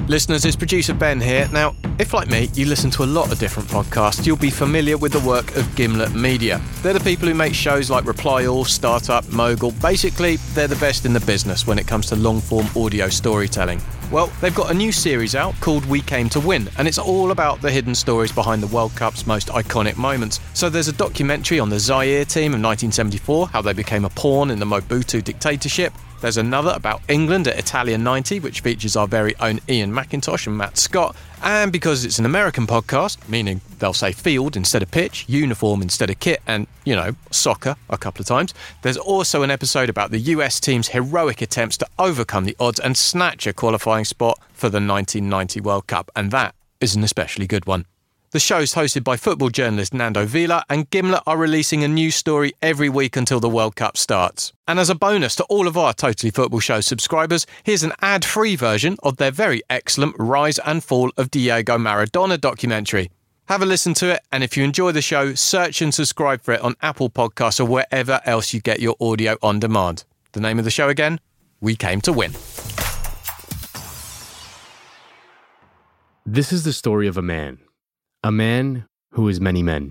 Listeners, it's producer Ben here. Now, if like me, you listen to a lot of different podcasts, you'll be familiar with the work of Gimlet Media. They're the people who make shows like Reply All, Startup, Mogul. Basically, they're the best in the business when it comes to long-form audio storytelling. Well, they've got a new series out called We Came to Win, and it's all about the hidden stories behind the World Cup's most iconic moments. So there's a documentary on the Zaire team of 1974, how they became a pawn in the Mobutu dictatorship. There's another about England at Italia 90, which features our very own Ian McIntosh and Matt Scott. And because it's an American podcast, meaning they'll say field instead of pitch, uniform instead of kit, and, soccer a couple of times, there's also an episode about the US team's heroic attempts to overcome the odds and snatch a qualifying spot for the 1990 World Cup. And that is an especially good one. The show's hosted by football journalist Nando Vila, and Gimlet are releasing a new story every week until the World Cup starts. And as a bonus to all of our Totally Football Show subscribers, here's an ad-free version of their very excellent Rise and Fall of Diego Maradona documentary. Have a listen to it, and if you enjoy the show, search and subscribe for it on Apple Podcasts or wherever else you get your audio on demand. The name of the show again? We Came to Win. This is the story of a man who is many men.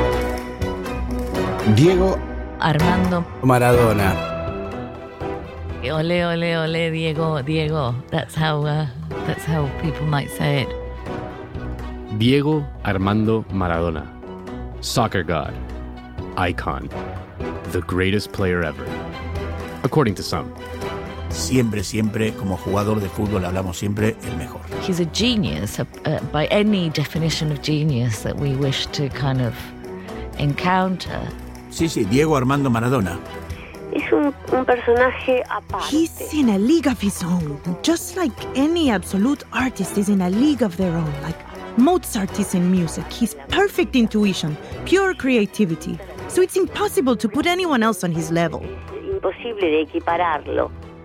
Diego Armando Maradona. Ole, ole, ole, Diego. That's how people might say it. Diego Armando Maradona. Soccer god. Icon. The greatest player ever. According to some. Siempre, como jugador de fútbol, hablamos siempre el mejor. He's a genius, by any definition of genius that we wish to kind of encounter. Sí, Diego Armando Maradona. Es un personaje aparte. He's in a league of his own, just like any absolute artist is in a league of their own. Like Mozart is in music. He's perfect intuition, pure creativity. So it's impossible to put anyone else on his level. Imposible de equipararlo.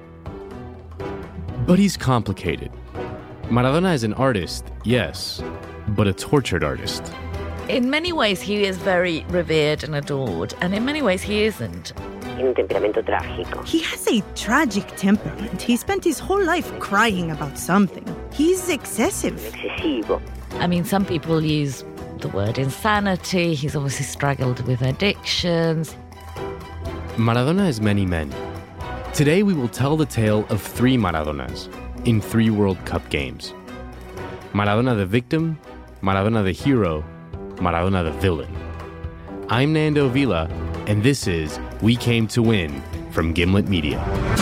But he's complicated. Maradona is an artist, yes, but a tortured artist. In many ways, he is very revered and adored, and in many ways, he isn't. Tiene un temperamento trágico. He has a tragic temperament. He spent his whole life crying about something. He's excessive. Excesivo. I mean, some people use the word insanity. He's obviously struggled with addictions. Maradona is many men. Today we will tell the tale of 3 Maradonas in 3 World Cup games. Maradona the victim, Maradona the hero, Maradona the villain. I'm Nando Vila, and this is We Came to Win from Gimlet Media.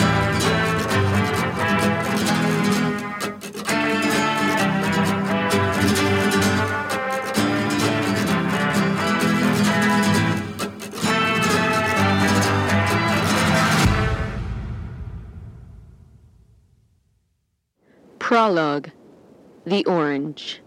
Prologue. The Orange.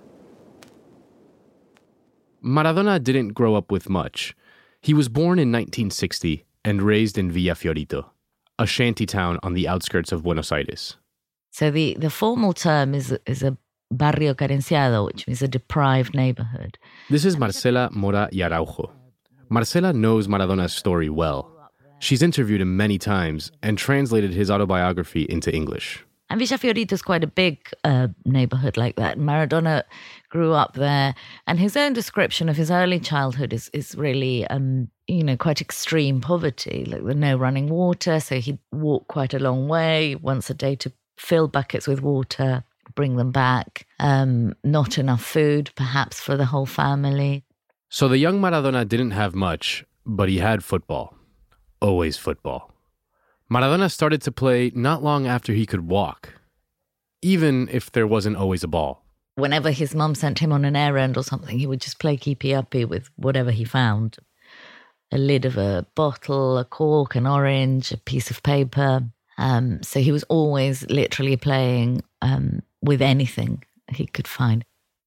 Maradona didn't grow up with much. He was born in 1960 and raised in Villa Fiorito, a shanty town on the outskirts of Buenos Aires. So the formal term is a barrio carenciado, which means a deprived neighborhood. This is Marcela Mora y Araujo. Marcela knows Maradona's story well. She's interviewed him many times and translated his autobiography into English. And Villa Fiorito is quite a big neighborhood like that. Maradona grew up there. And his own description of his early childhood is really, quite extreme poverty. Like with no running water. So he'd walk quite a long way once a day to fill buckets with water, bring them back. Not enough food, perhaps, for the whole family. So the young Maradona didn't have much, but he had football. Always football. Maradona started to play not long after he could walk, even if there wasn't always a ball. Whenever his mum sent him on an errand or something, he would just play keepy-uppy with whatever he found. A lid of a bottle, a cork, an orange, a piece of paper. So he was always literally playing with anything he could find.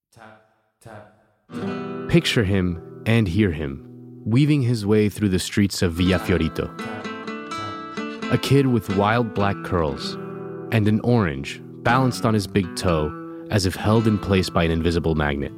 Picture him and hear him, weaving his way through the streets of Villa Fiorito. A kid with wild black curls and an orange balanced on his big toe as if held in place by an invisible magnet.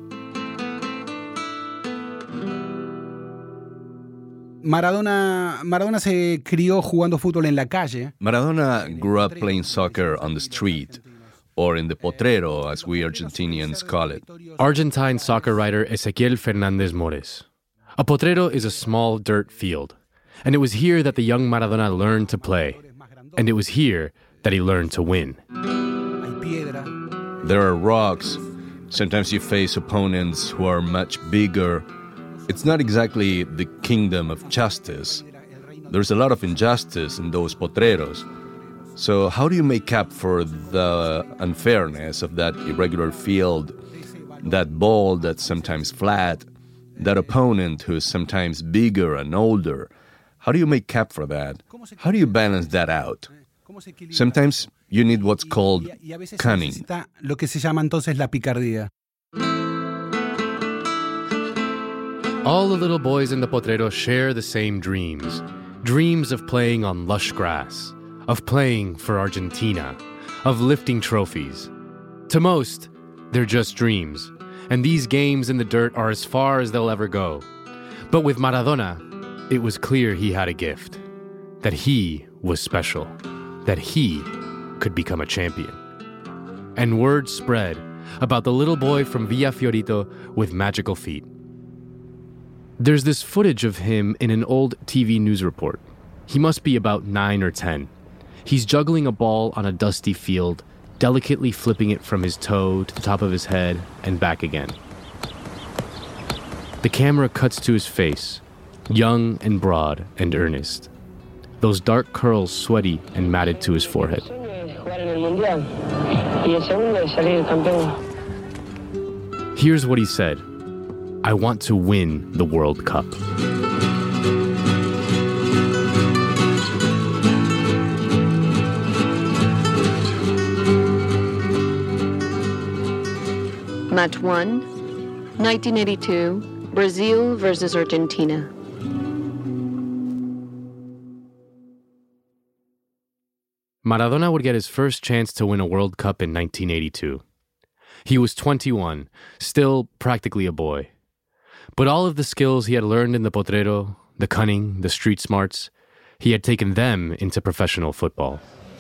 Maradona se crió jugando fútbol en la calle. Maradona grew up playing soccer on the street. or in the potrero, as we Argentinians call it. Argentine soccer writer Ezequiel Fernandez Mores. A potrero is a small dirt field, and it was here that the young Maradona learned to play, and it was here that he learned to win. There are rocks. Sometimes you face opponents who are much bigger. It's not exactly the kingdom of justice. There's a lot of injustice in those potreros. So how do you make up for the unfairness of that irregular field, that ball that's sometimes flat, that opponent who's sometimes bigger and older? How do you make up for that? How do you balance that out? Sometimes you need what's called cunning. Lo que se llama entonces la picardía. All the little boys in the potrero share the same dreams. Dreams of playing on lush grass, of playing for Argentina, of lifting trophies. To most, they're just dreams, and these games in the dirt are as far as they'll ever go. But with Maradona, it was clear he had a gift, that he was special, that he could become a champion. And word spread about the little boy from Villa Fiorito with magical feet. There's this footage of him in an old TV news report. He must be about 9 or 10. He's juggling a ball on a dusty field, delicately flipping it from his toe to the top of his head and back again. The camera cuts to his face, young and broad and earnest. Those dark curls sweaty and matted to his forehead. Here's what he said: I want to win the World Cup. Match 1, 1982, Brazil versus Argentina. Maradona would get his first chance to win a World Cup in 1982. He was 21, still practically a boy. But all of the skills he had learned in the potrero, the cunning, the street smarts, he had taken them into professional football.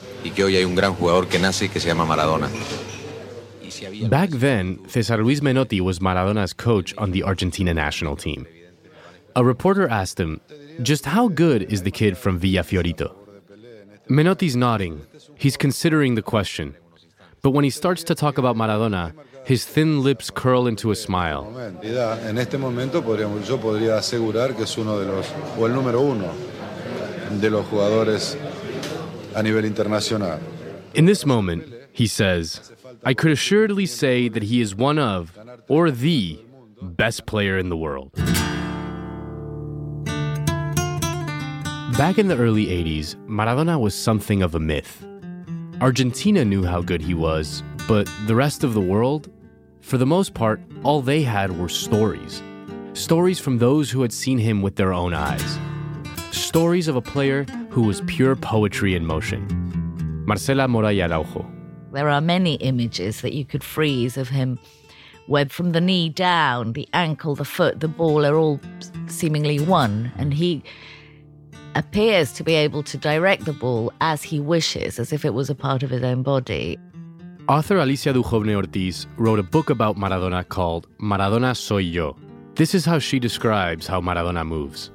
Back then, Cesar Luis Menotti was Maradona's coach on the Argentina national team. A reporter asked him, just how good is the kid from Villa Fiorito? Menotti's nodding. He's considering the question. But when he starts to talk about Maradona, his thin lips curl into a smile. En este momento yo podría asegurar que es uno de los, o el número uno de los jugadores a nivel internacional. In this moment, he says, I could assuredly say that he is one of, or the, best player in the world. Back in the early 80s, Maradona was something of a myth. Argentina knew how good he was, but the rest of the world, for the most part, all they had were stories. Stories from those who had seen him with their own eyes. Stories of a player who was pure poetry in motion. Marcela Moraya Araujo. There are many images that you could freeze of him where from the knee down, the ankle, the foot, the ball are all seemingly one, and he appears to be able to direct the ball as he wishes, as if it was a part of his own body. Author Alicia Duhovne Ortiz wrote a book about Maradona called Maradona Soy Yo. This is how she describes how Maradona moves.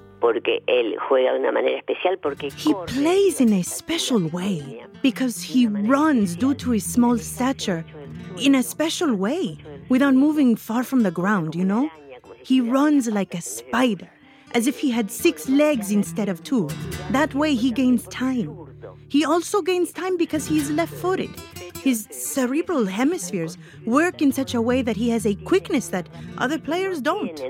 He plays in a special way because he runs due to his small stature in a special way without moving far from the ground, you know? He runs like a spider, as if he had 6 legs instead of 2. That way he gains time. He also gains time because he is left-footed. His cerebral hemispheres work in such a way that he has a quickness that other players don't.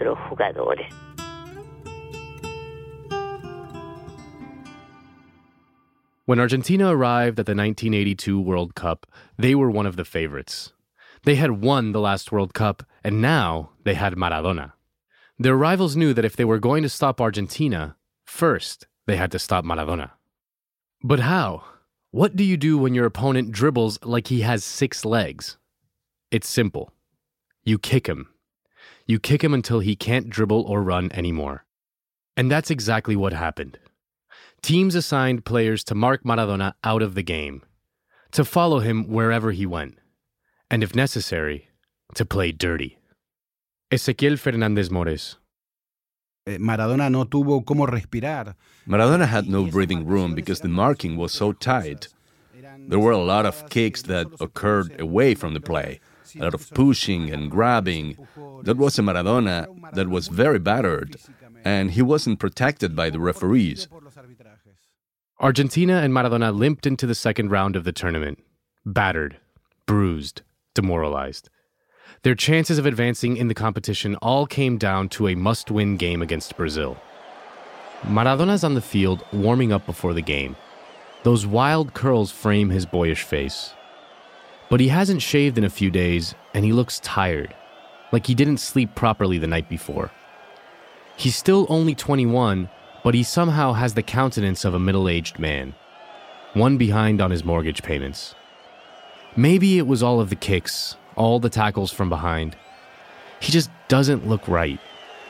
When Argentina arrived at the 1982 World Cup, they were one of the favorites. They had won the last World Cup, and now they had Maradona. Their rivals knew that if they were going to stop Argentina, first they had to stop Maradona. But how? What do you do when your opponent dribbles like he has 6 legs? It's simple. You kick him. You kick him until he can't dribble or run anymore. And that's exactly what happened. Teams assigned players to mark Maradona out of the game. to follow him wherever he went, and if necessary, to play dirty. Ezequiel Fernández Mores. Maradona no tuvo cómo respirar. Maradona had no breathing room because the marking was so tight. There were a lot of kicks that occurred away from the play, a lot of pushing and grabbing. That was a Maradona that was very battered, and he wasn't protected by the referees. Argentina and Maradona limped into the second round of the tournament, battered, bruised, demoralized. Their chances of advancing in the competition all came down to a must-win game against Brazil. Maradona's on the field warming up before the game. Those wild curls frame his boyish face. But he hasn't shaved in a few days, and he looks tired, like he didn't sleep properly the night before. He's still only 21, but he somehow has the countenance of a middle-aged man, one behind on his mortgage payments. Maybe it was all of the kicks, all the tackles from behind. He just doesn't look right.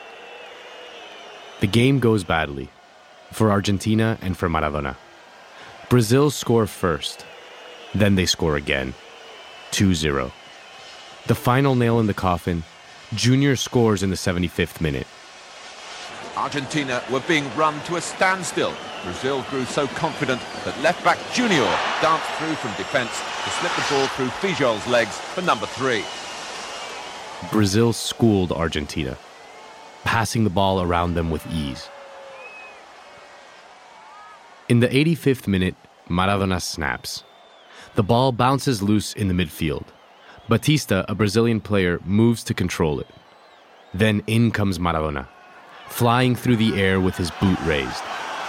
The game goes badly, for Argentina and for Maradona. Brazil score first, then they score again, 2-0. The final nail in the coffin, Junior scores in the 75th minute. Argentina were being run to a standstill. Brazil grew so confident that left-back Junior danced through from defence to slip the ball through Fijol's legs for number 3. Brazil schooled Argentina, passing the ball around them with ease. In the 85th minute, Maradona snaps. The ball bounces loose in the midfield. Batista, a Brazilian player, moves to control it. Then in comes Maradona, flying through the air with his boot raised.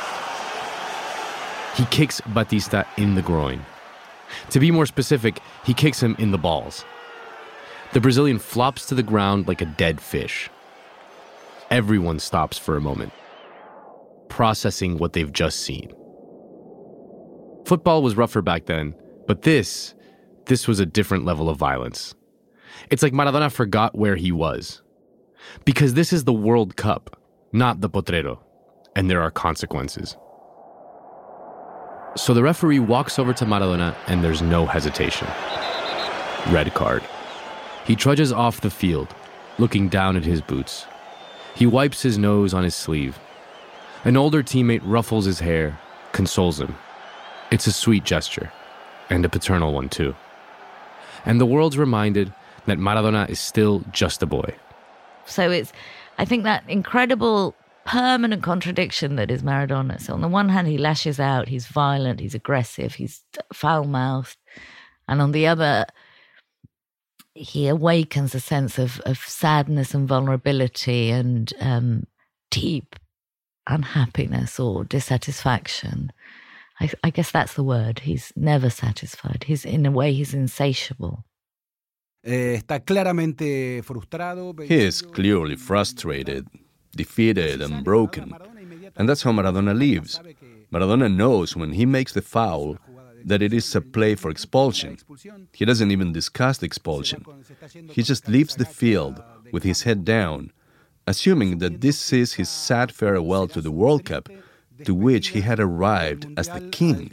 He kicks Batista in the groin. To be more specific, he kicks him in the balls. The Brazilian flops to the ground like a dead fish. Everyone stops for a moment, processing what they've just seen. Football was rougher back then, but this was a different level of violence. It's like Maradona forgot where he was. Because this is the World Cup, not the Potrero, and there are consequences. So the referee walks over to Maradona and there's no hesitation. Red card. He trudges off the field, looking down at his boots. He wipes his nose on his sleeve. An older teammate ruffles his hair, consoles him. It's a sweet gesture, and a paternal one too. And the world's reminded that Maradona is still just a boy. So it's, I think, that incredible permanent contradiction that is Maradona. So on the one hand, he lashes out, he's violent, he's aggressive, he's foul-mouthed. And on the other, he awakens a sense of sadness and vulnerability and deep unhappiness or dissatisfaction. I guess that's the word. He's never satisfied. In a way, he's insatiable. He is clearly frustrated, defeated and broken. And that's how Maradona lives. Maradona knows when he makes the foul that it is a play for expulsion. He doesn't even discuss the expulsion. He just leaves the field with his head down, assuming that this is his sad farewell to the World Cup, to which he had arrived as the king.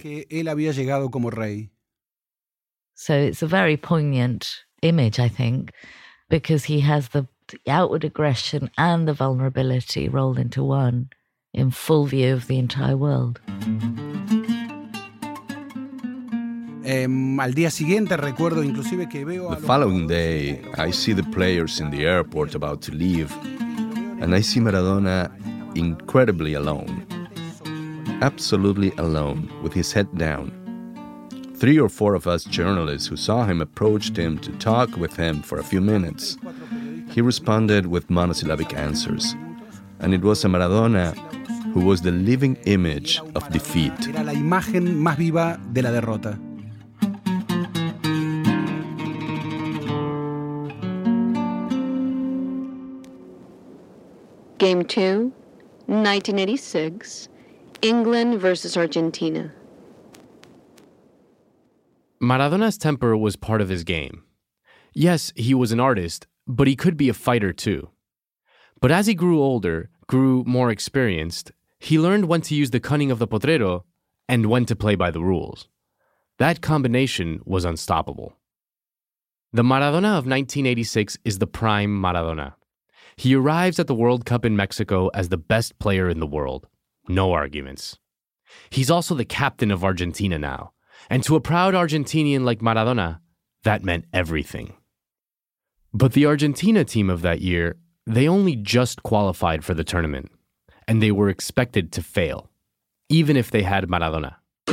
So it's a very poignant image, I think, because he has the outward aggression and the vulnerability rolled into one in full view of the entire world. The following day, I see the players in the airport about to leave, and I see Maradona incredibly alone. Absolutely alone, with his head down. 3 or 4 of us journalists who saw him approached him to talk with him for a few minutes. He responded with monosyllabic answers, and it was a Maradona who was the living image of defeat. Era la imagen más viva de la derrota. Game 2, 1986, England versus Argentina. Maradona's temper was part of his game. Yes, he was an artist, but he could be a fighter too. But as he grew older, grew more experienced, he learned when to use the cunning of the Potrero and when to play by the rules. That combination was unstoppable. The Maradona of 1986 is the prime Maradona. He arrives at the World Cup in Mexico as the best player in the world. No arguments. He's also the captain of Argentina now. And to a proud Argentinian like Maradona, that meant everything. But the Argentina team of that year, they only just qualified for the tournament. And they were expected to fail, even if they had Maradona.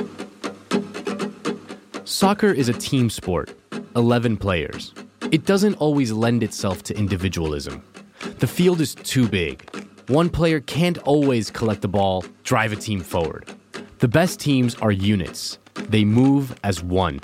Soccer is a team sport, 11 players. It doesn't always lend itself to individualism. The field is too big. One player can't always collect the ball, drive a team forward. The best teams are units. They move as one.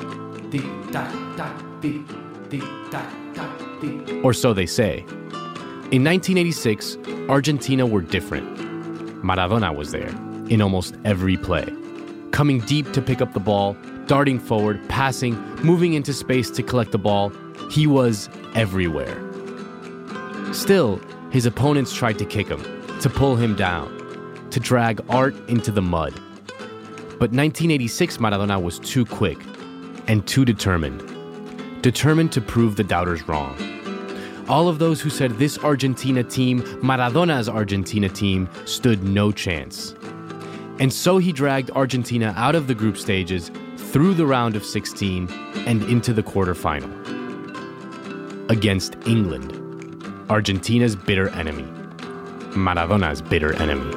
Or so they say. In 1986, Argentina were different. Maradona was there, in almost every play. Coming deep to pick up the ball, darting forward, passing, moving into space to collect the ball. He was everywhere. Still, his opponents tried to kick him, to pull him down, to drag art into the mud. But 1986 Maradona was too quick and too determined. Determined to prove the doubters wrong. All of those who said this Argentina team, Maradona's Argentina team, stood no chance. And so he dragged Argentina out of the group stages, through the round of 16, and into the quarterfinal. Against England, Argentina's bitter enemy. Maradona's bitter enemy.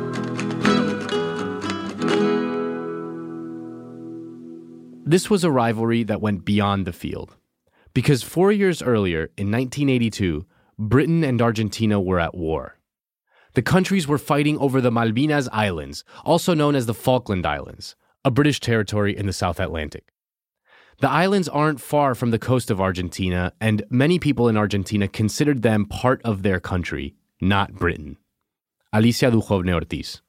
This was a rivalry that went beyond the field. Because 4 years earlier, in 1982, Britain and Argentina were at war. The countries were fighting over the Malvinas Islands, also known as the Falkland Islands, a British territory in the South Atlantic. The islands aren't far from the coast of Argentina, and many people in Argentina considered them part of their country, not Britain. Alicia Duhovne Ortiz.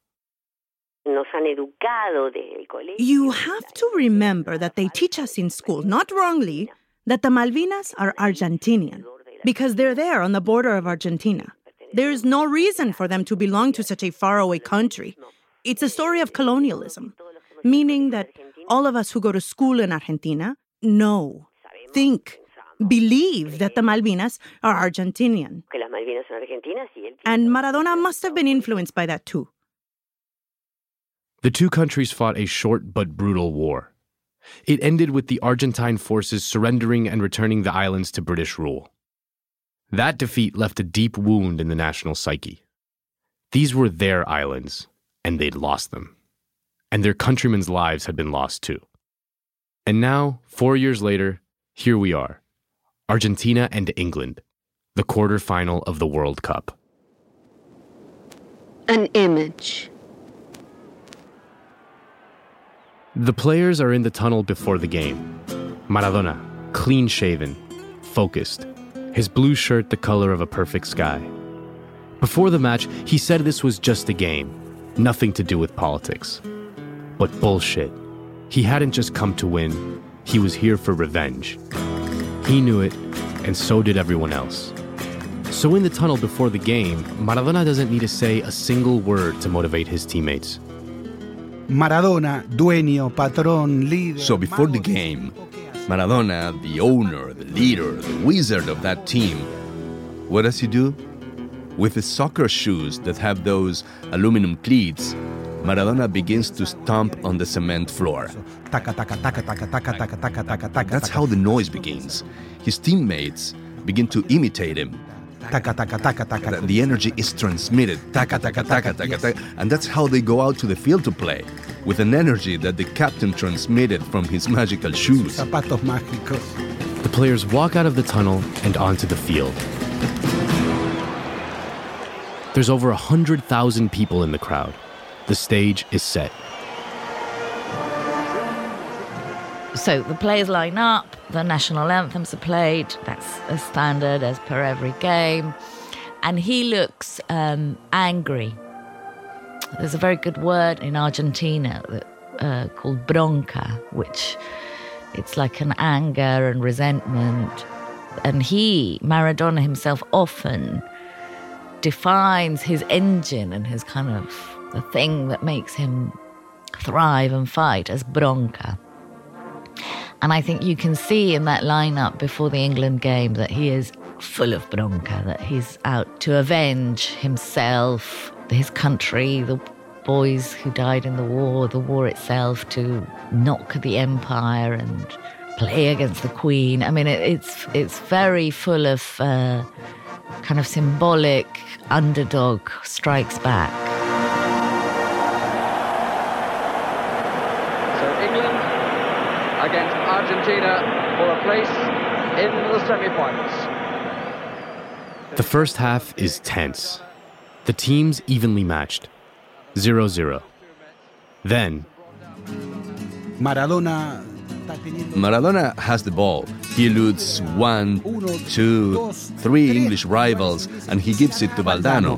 You have to remember that they teach us in school, not wrongly, that the Malvinas are Argentinian, because they're there on the border of Argentina. There is no reason for them to belong to such a faraway country. It's a story of colonialism, meaning that all of us who go to school in Argentina know, think, believe that the Malvinas are Argentinian. And Maradona must have been influenced by that too. The two countries fought a short but brutal war. It ended with the Argentine forces surrendering and returning the islands to British rule. That defeat left a deep wound in the national psyche. These were their islands, and they'd lost them. And their countrymen's lives had been lost too. And now, 4 years later, here we are, Argentina and England, the quarterfinal of the World Cup. An image. The players are in the tunnel before the game. Maradona, clean-shaven, focused, his blue shirt the color of a perfect sky. Before the match, he said this was just a game, nothing to do with politics. But bullshit. He hadn't just come to win, he was here for revenge. He knew it, and so did everyone else. So in the tunnel before the game, Maradona doesn't need to say a single word to motivate his teammates. Maradona, dueño, patrón, líder. So before the game, Maradona, the owner, the leader, the wizard of that team, what does he do? With his soccer shoes that have those aluminum cleats, Maradona begins to stomp on the cement floor. That's how the noise begins. His teammates begin to imitate him. The energy is transmitted. And that's how they go out to the field to play, with an energy that the captain transmitted from his magical shoes. The players walk out of the tunnel and onto the field. There's over 100,000 people in the crowd. The stage is set. So the players line up, the national anthems are played, that's a standard as per every game, and he looks angry. There's a very good word in Argentina called bronca, which it's like an anger and resentment. And Maradona himself, often defines his engine and his kind of the thing that makes him thrive and fight as bronca. And I think you can see in that lineup before the England game that he is full of bronca, that he's out to avenge himself, his country, the boys who died in the war itself, to knock the empire and play against the Queen. I mean, it's very full of kind of symbolic underdog strikes back. So England against Argentina for a place in the semi-finals. The first half is tense. The teams evenly matched. 0-0. Then Maradona has the ball. He eludes 1, 2, 3 English rivals, and he gives it to Valdano.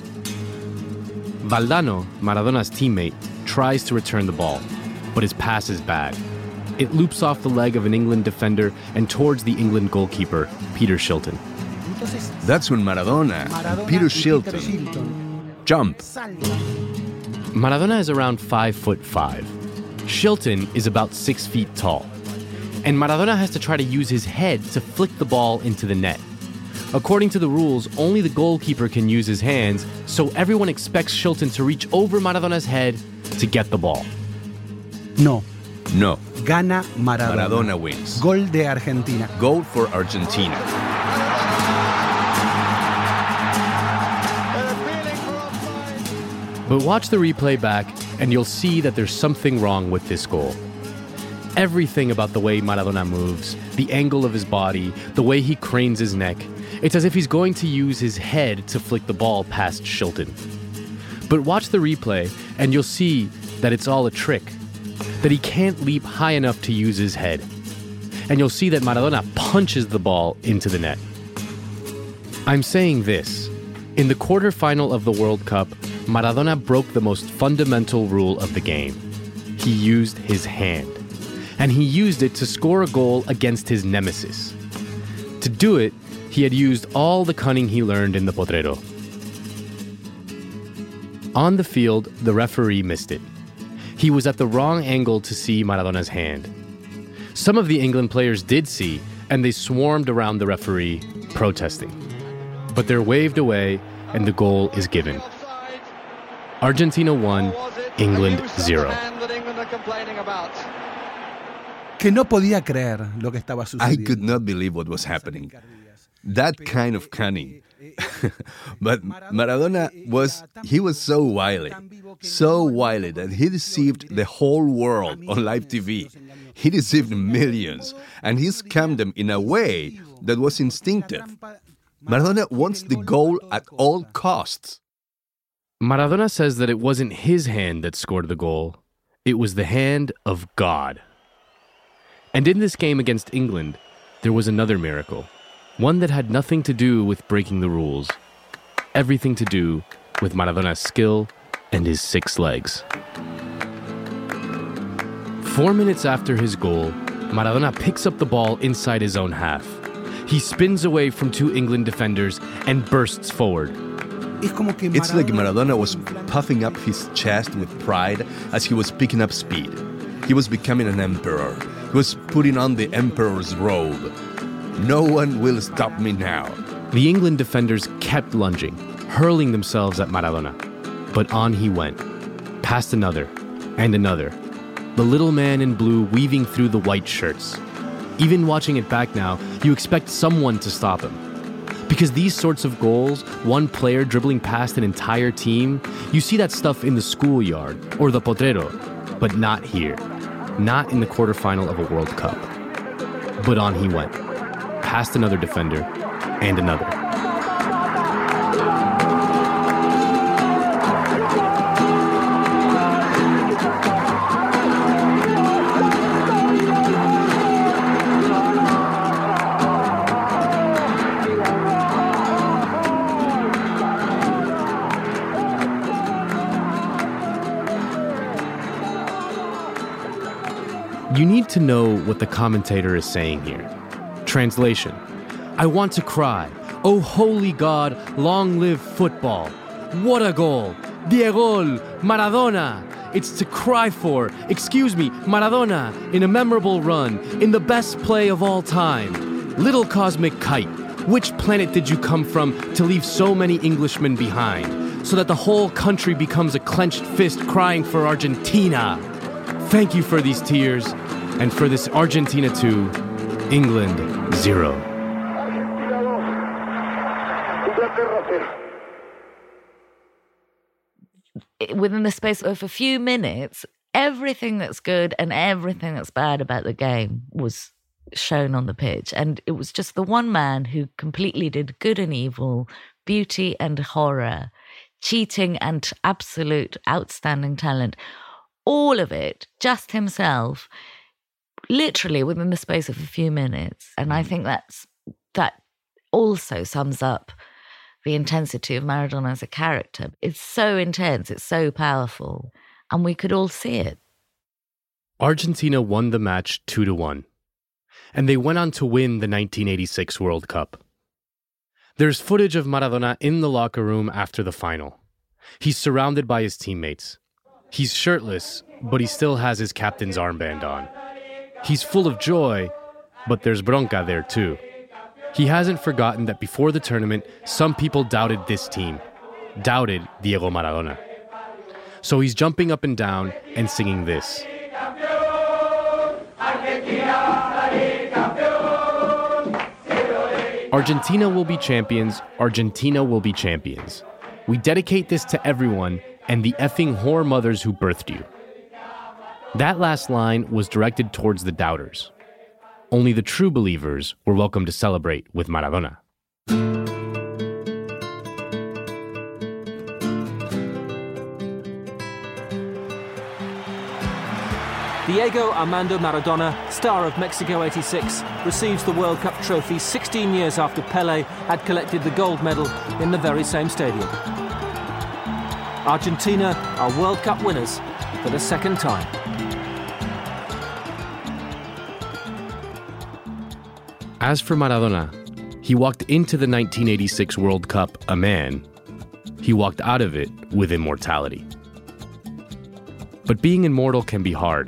Valdano, Maradona's teammate, tries to return the ball, but his pass is bad. It loops off the leg of an England defender and towards the England goalkeeper, Peter Shilton. That's when Maradona and Peter Shilton jump. Maradona is around 5'5". Shilton is about 6 feet tall. And Maradona has to try to use his head to flick the ball into the net. According to the rules, only the goalkeeper can use his hands, so everyone expects Shilton to reach over Maradona's head to get the ball. No. Gana Maradona. Maradona wins. Gol de Argentina. Goal for Argentina. But watch the replay back, and you'll see that there's something wrong with this goal. Everything about the way Maradona moves, the angle of his body, the way he cranes his neck, it's as if he's going to use his head to flick the ball past Shilton. But watch the replay, and you'll see that it's all a trick, that he can't leap high enough to use his head. And you'll see that Maradona punches the ball into the net. I'm saying this. In the quarterfinal of the World Cup, Maradona broke the most fundamental rule of the game. He used his hand. And he used it to score a goal against his nemesis. To do it, he had used all the cunning he learned in the Potrero. On the field, the referee missed it. He was at the wrong angle to see Maradona's hand. Some of the England players did see, and they swarmed around the referee, protesting. But they're waved away, and the goal is given. Argentina 1, England 0. Que no podía creer lo que estaba sucediendo. I could not believe what was happening. That kind of cunning. But Maradona was so wily that he deceived the whole world on live TV. He deceived millions, and he scammed them in a way that was instinctive. Maradona wants the goal at all costs. Maradona says that it wasn't his hand that scored the goal. It was the hand of God. And in this game against England, there was another miracle. One that had nothing to do with breaking the rules. Everything to do with Maradona's skill and his 6 legs. 4 minutes after his goal, Maradona picks up the ball inside his own half. He spins away from 2 England defenders and bursts forward. It's like Maradona was puffing up his chest with pride as he was picking up speed. He was becoming an emperor. He was putting on the emperor's robe. No one will stop me now. The England defenders kept lunging, hurling themselves at Maradona. But on he went, past another and another. The little man in blue weaving through the white shirts. Even watching it back now, you expect someone to stop him. Because these sorts of goals, one player dribbling past an entire team, you see that stuff in the schoolyard or the Potrero, but not here. Not in the quarterfinal of a World Cup. But on he went, past another defender and another. You need to know what the commentator is saying here. Translation: I want to cry, "Oh holy God, long live football. What a goal! Diego, Maradona! It's to cry for. Excuse me, Maradona, in a memorable run, in the best play of all time. Little cosmic kite, which planet did you come from to leave so many Englishmen behind, so that the whole country becomes a clenched fist crying for Argentina? Thank you for these tears, and for this Argentina 2, England 0. Within the space of a few minutes, everything that's good and everything that's bad about the game was shown on the pitch. And it was just the one man who completely did good and evil, beauty and horror, cheating and absolute outstanding talent. All of it, just himself, literally within the space of a few minutes. And I think that also sums up the intensity of Maradona as a character. It's so intense, it's so powerful, and we could all see it. Argentina won the match 2-1, and they went on to win the 1986 World Cup. There's footage of Maradona in the locker room after the final. He's surrounded by his teammates. He's shirtless, but he still has his captain's armband on. He's full of joy, but there's bronca there too. He hasn't forgotten that before the tournament, some people doubted this team, doubted Diego Maradona. So he's jumping up and down and singing this. Argentina will be champions, Argentina will be champions. We dedicate this to everyone and the effing whore mothers who birthed you. That last line was directed towards the doubters. Only the true believers were welcome to celebrate with Maradona. Diego Armando Maradona, star of Mexico '86, receives the World Cup trophy 16 years after Pelé had collected the gold medal in the very same stadium. Argentina are World Cup winners for the second time. As for Maradona, he walked into the 1986 World Cup a man. He walked out of it with immortality. But being immortal can be hard.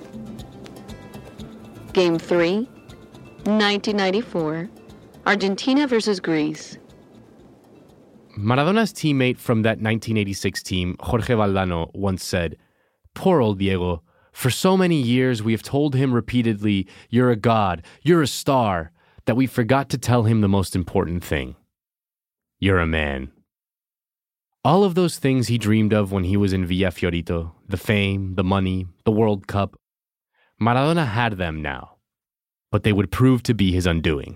Game 3, 1994, Argentina versus Greece. Maradona's teammate from that 1986 team, Jorge Valdano, once said, "Poor old Diego. For so many years we have told him repeatedly, 'You're a god, you're a star,' that we forgot to tell him the most important thing. You're a man." All of those things he dreamed of when he was in Villa Fiorito, the fame, the money, the World Cup, Maradona had them now, but they would prove to be his undoing.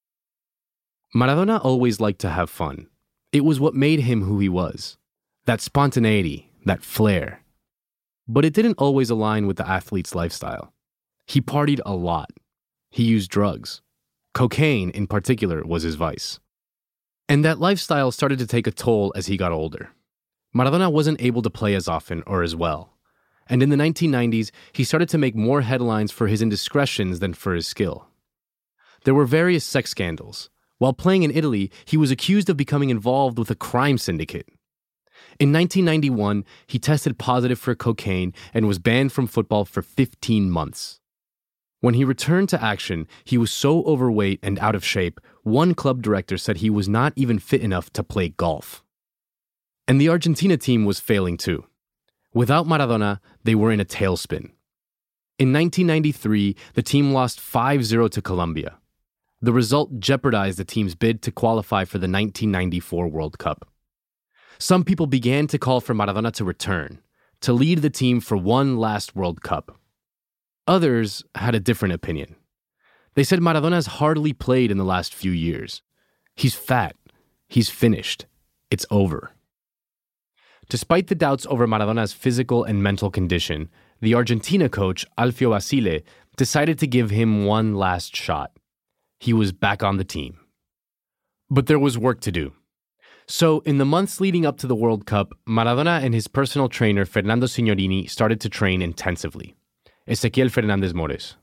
Maradona always liked to have fun. It was what made him who he was. That spontaneity, that flair. But it didn't always align with the athlete's lifestyle. He partied a lot. He used drugs. Cocaine, in particular, was his vice. And that lifestyle started to take a toll as he got older. Maradona wasn't able to play as often or as well. And in the 1990s, he started to make more headlines for his indiscretions than for his skill. There were various sex scandals. While playing in Italy, he was accused of becoming involved with a crime syndicate. In 1991, he tested positive for cocaine and was banned from football for 15 months. When he returned to action, he was so overweight and out of shape, one club director said he was not even fit enough to play golf. And the Argentina team was failing too. Without Maradona, they were in a tailspin. In 1993, the team lost 5-0 to Colombia. The result jeopardized the team's bid to qualify for the 1994 World Cup. Some people began to call for Maradona to return, to lead the team for one last World Cup. Others had a different opinion. They said Maradona's hardly played in the last few years. He's fat. He's finished. It's over. Despite the doubts over Maradona's physical and mental condition, the Argentina coach, Alfio Basile, decided to give him one last shot. He was back on the team. But there was work to do. So, in the months leading up to the World Cup, Maradona and his personal trainer, Fernando Signorini, started to train intensively. Ezequiel Fernández Mores.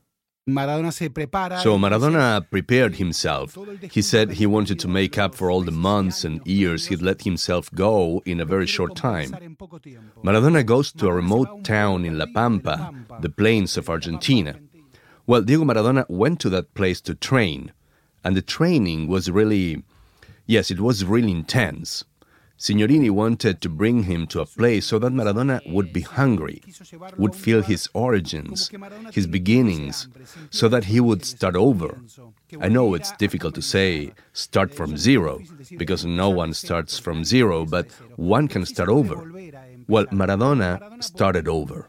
So Maradona prepared himself. He said he wanted to make up for all the months and years he'd let himself go in a very short time. Maradona goes to a remote town in La Pampa, the plains of Argentina. Well, Diego Maradona went to that place to train, and the training was really intense. Signorini wanted to bring him to a place so that Maradona would be hungry, would feel his origins, his beginnings, so that he would start over. I know it's difficult to say start from zero, because no one starts from zero, but one can start over. Well, Maradona started over.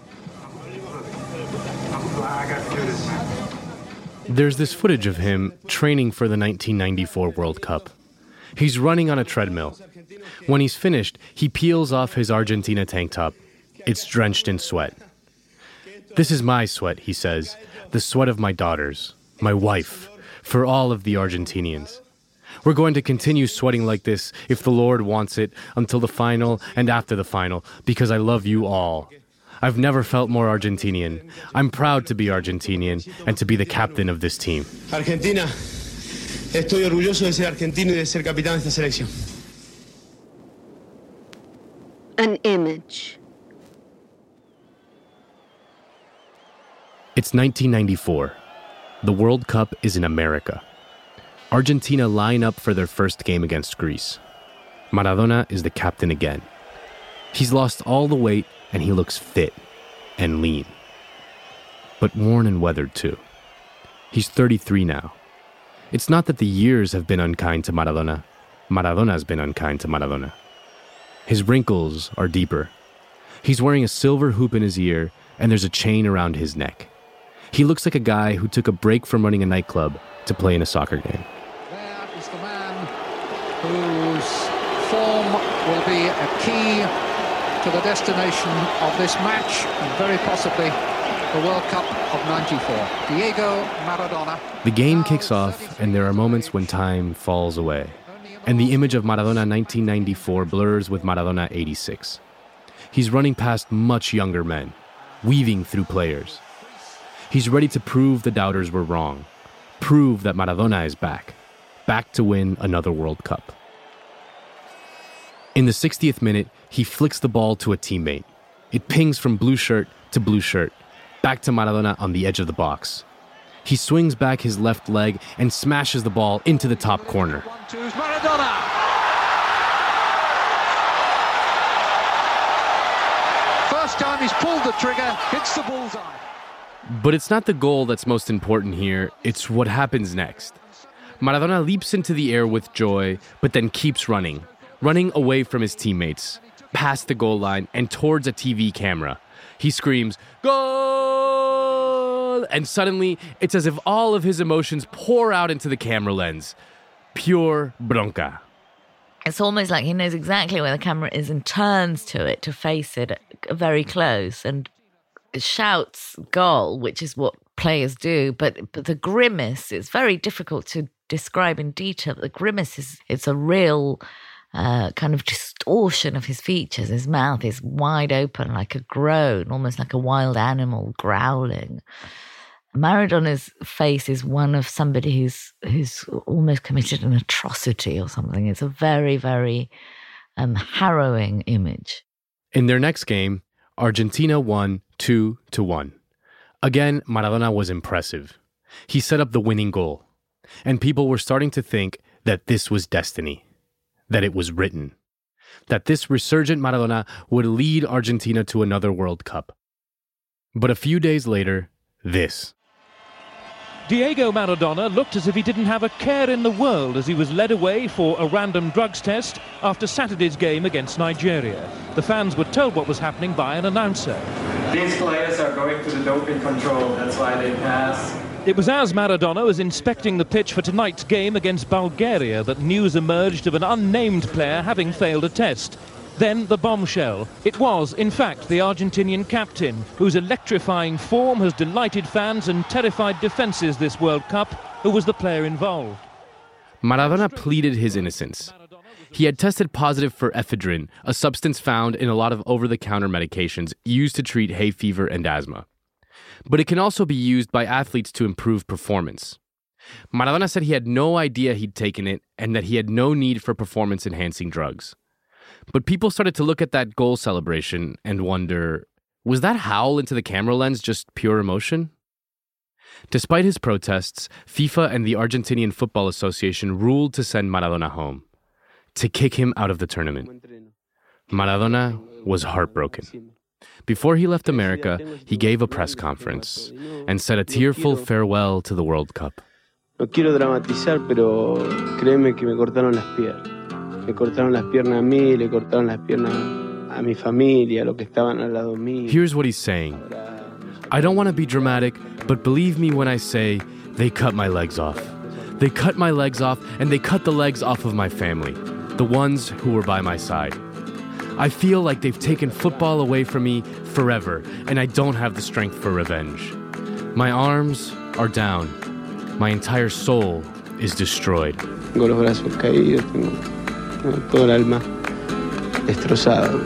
There's this footage of him training for the 1994 World Cup. He's running on a treadmill. When he's finished, he peels off his Argentina tank top. It's drenched in sweat. "This is my sweat," he says, "the sweat of my daughters, my wife, for all of the Argentinians. We're going to continue sweating like this, if the Lord wants it, until the final and after the final, because I love you all. I've never felt more Argentinian. I'm proud to be Argentinian and to be the captain of this team." Argentina, estoy orgulloso de ser argentino y de ser capitán de esta selección. An image. It's 1994. The World Cup is in America. Argentina line up for their first game against Greece. Maradona is the captain again. He's lost all the weight and he looks fit and lean, but worn and weathered too. He's 33 now. It's not that the years have been unkind to Maradona. Maradona's been unkind to Maradona. His wrinkles are deeper. He's wearing a silver hoop in his ear, and there's a chain around his neck. He looks like a guy who took a break from running a nightclub to play in a soccer game. There is the man whose form will be a key to the destination of this match, and very possibly the World Cup of '94. Diego Maradona. The game kicks off, and there are moments when time falls away, and the image of Maradona 1994 blurs with Maradona 86. He's running past much younger men, weaving through players. He's ready to prove the doubters were wrong, prove that Maradona is back to win another World Cup. In the 60th minute, he flicks the ball to a teammate. It pings from blue shirt to blue shirt, back to Maradona on the edge of the box. He swings back his left leg and smashes the ball into the top corner. Maradona! First time he's pulled the trigger, hits the bullseye. But it's not the goal that's most important here, it's what happens next. Maradona leaps into the air with joy, but then keeps running away from his teammates, past the goal line and towards a TV camera. He screams, "Goal!" And suddenly, it's as if all of his emotions pour out into the camera lens. Pure bronca. It's almost like he knows exactly where the camera is and turns to it to face it very close and shouts goal, which is what players do. But the grimace is very difficult to describe in detail. The grimace it's a real kind of distortion of his features. His mouth is wide open like a groan, almost like a wild animal growling. Maradona's face is one of somebody who's almost committed an atrocity or something. It's a very, very harrowing image. In their next game, Argentina won 2-1. Again, Maradona was impressive. He set up the winning goal, and people were starting to think that this was destiny, that it was written, that this resurgent Maradona would lead Argentina to another World Cup. But a few days later, this. Diego Maradona looked as if he didn't have a care in the world as he was led away for a random drugs test after Saturday's game against Nigeria. The fans were told what was happening by an announcer. These players are going to the doping control, that's why they pass. It was as Maradona was inspecting the pitch for tonight's game against Bulgaria that news emerged of an unnamed player having failed a test. Then the bombshell. It was, in fact, the Argentinian captain, whose electrifying form has delighted fans and terrified defences this World Cup, who was the player involved. Maradona pleaded his innocence. He had tested positive for ephedrine, a substance found in a lot of over-the-counter medications used to treat hay fever and asthma. But it can also be used by athletes to improve performance. Maradona said he had no idea he'd taken it and that he had no need for performance-enhancing drugs. But people started to look at that goal celebration and wonder, was that howl into the camera lens just pure emotion? Despite his protests, FIFA and the Argentinian Football Association ruled to send Maradona home, to kick him out of the tournament. Maradona was heartbroken. Before he left America, he gave a press conference and said a tearful farewell to the World Cup. No quiero dramatizar, pero créeme que me cortaron las piernas. Me cortaron las piernas a mí, le cortaron las piernas a mi familia, los que estaban al lado mío. Here's what he's saying. I don't want to be dramatic, but believe me when I say they cut my legs off. They cut my legs off, and they cut the legs off of my family, the ones who were by my side. I feel like they've taken football away from me forever, and I don't have the strength for revenge. My arms are down. My entire soul is destroyed. Tengo los brazos caídos, tengo todo el alma destrozado.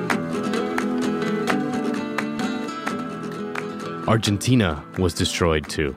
Argentina was destroyed too.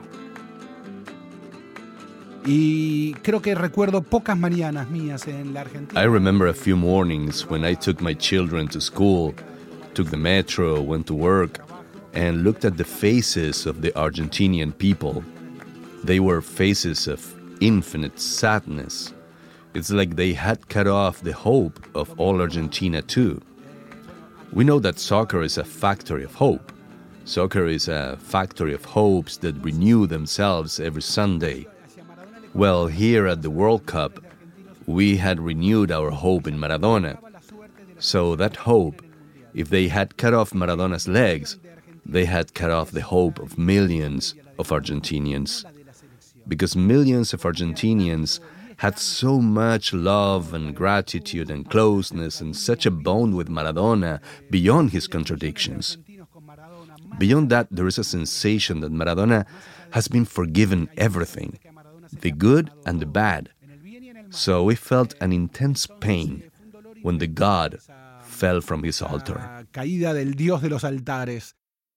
Y creo que recuerdo pocas mañanas mías en la Argentina. I remember a few mornings when I took my children to school, took the metro, went to work, and looked at the faces of the Argentinian people. They were faces of infinite sadness. It's like they had cut off the hope of all Argentina too. We know that soccer is a factory of hope. Soccer is a factory of hopes that renew themselves every Sunday. Well, here at the World Cup, we had renewed our hope in Maradona. So that hope, if they had cut off Maradona's legs, they had cut off the hope of millions of Argentinians. Because millions of Argentinians had so much love and gratitude and closeness and such a bond with Maradona beyond his contradictions. Beyond that, there is a sensation that Maradona has been forgiven everything, the good and the bad. So we felt an intense pain when the god fell from his altar. Caída del Dios de los altares.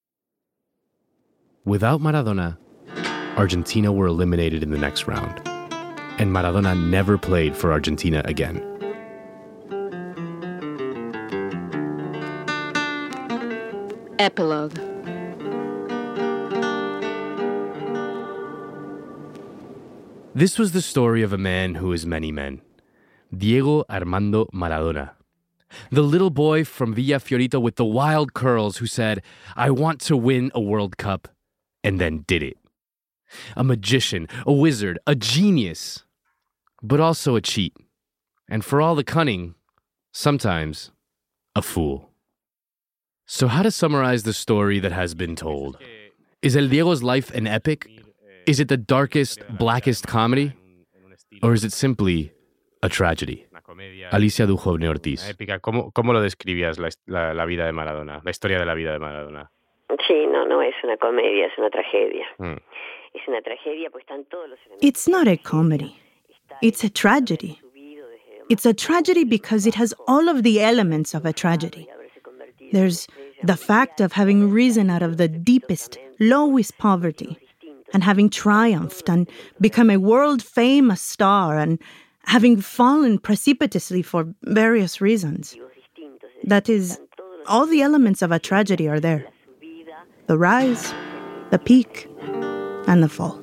Without Maradona, Argentina were eliminated in the next round, and Maradona never played for Argentina again. Epilogue. This was the story of a man who is many men, Diego Armando Maradona. The little boy from Villa Fiorito with the wild curls who said, "I want to win a World Cup," and then did it. A magician, a wizard, a genius, but also a cheat. And for all the cunning, sometimes a fool. So how to summarize the story that has been told? Is El Diego's life an epic? Is it the darkest, blackest comedy? Or is it simply a tragedy? Alicia Duhovne Ortiz. Épica. ¿Cómo lo describías la vida de Maradona, la historia de la vida de Maradona? Sí, no es una comedia, es una tragedia. Es una tragedia porque están todos los elementos. It's not a comedy. It's a tragedy. It's a tragedy because it has all of the elements of a tragedy. There's the fact of having risen out of the deepest, lowest poverty and having triumphed and become a world-famous star and having fallen precipitously for various reasons. That is, all the elements of a tragedy are there. The rise, the peak, and the fall.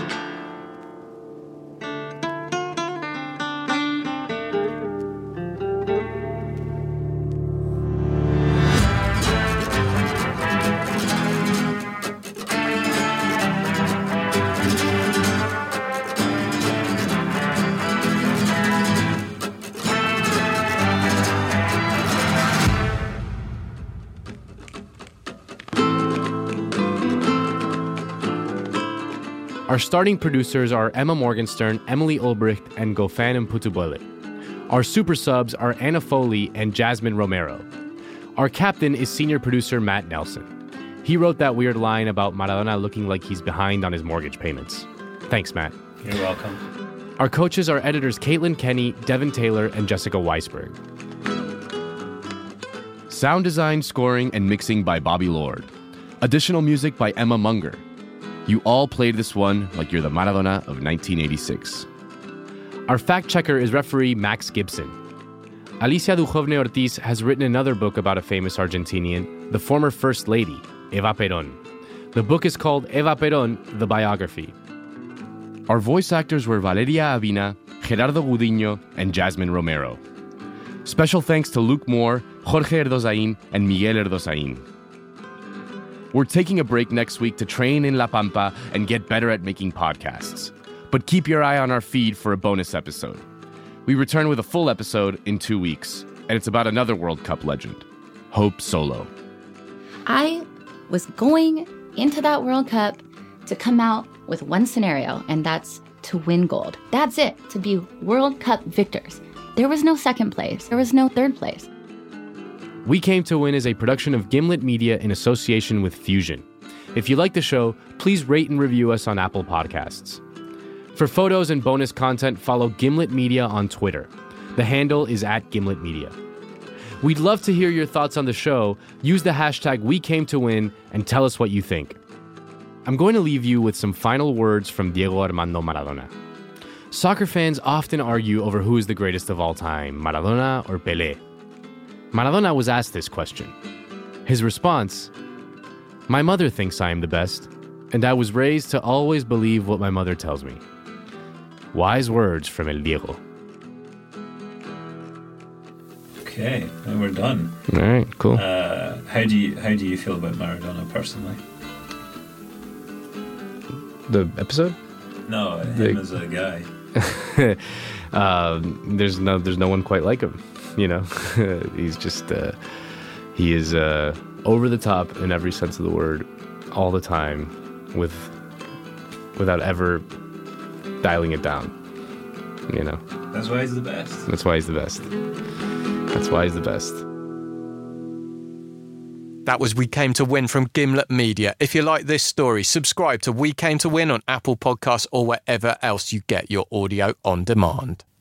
Our starting producers are Emma Morgenstern, Emily Ulbricht, and Gofan Mputubole. Our super subs are Anna Foley and Jasmine Romero. Our captain is senior producer Matt Nelson. He wrote that weird line about Maradona looking like he's behind on his mortgage payments. Thanks, Matt. You're welcome. Our coaches are editors Caitlin Kenny, Devin Taylor, and Jessica Weisberg. Sound design, scoring, and mixing by Bobby Lord. Additional music by Emma Munger. You all played this one like you're the Maradona of 1986. Our fact checker is referee Max Gibson. Alicia Duhovne Ortiz has written another book about a famous Argentinian, the former First Lady, Eva Perón. The book is called Eva Perón, the Biography. Our voice actors were Valeria Avina, Gerardo Gudiño, and Jasmine Romero. Special thanks to Luke Moore, Jorge Erdozain, and Miguel Erdozain. We're taking a break next week to train in La Pampa and get better at making podcasts. But keep your eye on our feed for a bonus episode. We return with a full episode in 2 weeks, and it's about another World Cup legend, Hope Solo. I was going into that World Cup to come out with one scenario, and that's to win gold. That's it, to be World Cup victors. There was no second place. There was no third place. We Came to Win is a production of Gimlet Media in association with Fusion. If you like the show, please rate and review us on Apple Podcasts. For photos and bonus content, follow Gimlet Media on Twitter. The handle is @GimletMedia. We'd love to hear your thoughts on the show. Use the hashtag #WeCameToWin and tell us what you think. I'm going to leave you with some final words from Diego Armando Maradona. Soccer fans often argue over who is the greatest of all time, Maradona or Pelé. Maradona was asked this question. His response, "My mother thinks I am the best, and I was raised to always believe what my mother tells me." Wise words from El Diego. Okay, then we're done. All right, cool. How do you feel about Maradona personally? The episode? No, him as a guy. There's no one quite like him. You know, he's just he is over the top in every sense of the word, all the time, without ever dialing it down. You know. That's why he's the best. That's why he's the best. That's why he's the best. That was We Came to Win from Gimlet Media. If you like this story, subscribe to We Came to Win on Apple Podcasts or wherever else you get your audio on demand.